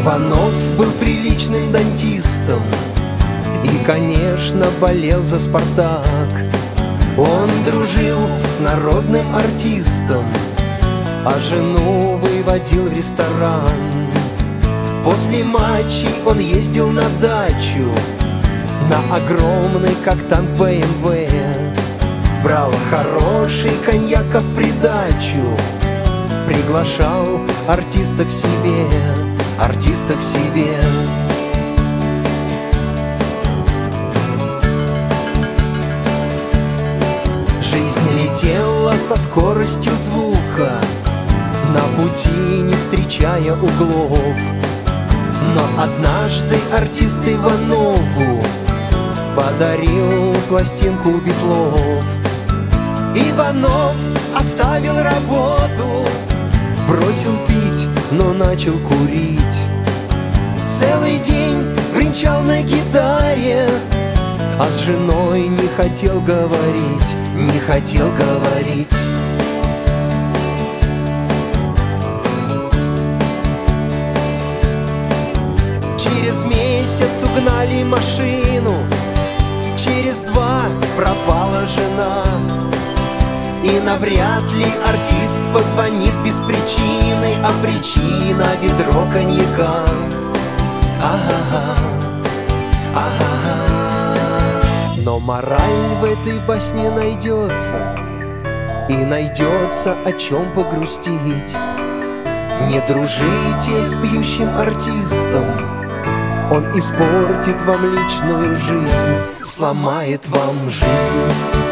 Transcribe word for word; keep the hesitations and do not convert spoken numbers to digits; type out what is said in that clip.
Иванов был приличным дантистом и, конечно, болел за «Спартак». Он дружил с народным артистом, а жену выводил в ресторан. После матчей он ездил на дачу, на огромный, как танк, бэ эм вэ. Брал хороший коньяка в придачу, приглашал артиста к себе, артиста к себе. Жизнь летела со скоростью звука, на пути не встречая углов. Но однажды артист Иванову подарил пластинку Битлов. Иванов оставил работу, бросил пить, но начал курить. Целый день бренчал на гитаре, а с женой не хотел говорить, не хотел говорить. Через месяц угнали машину, через два пропала жена. И навряд ли артист позвонит без причины, а причина — ведро коньяка. Ага, ага. Но мораль в этой басне найдется, и найдется, о чем погрустить. Не дружите с пьющим артистом, он испортит вам личную жизнь, сломает вам жизнь.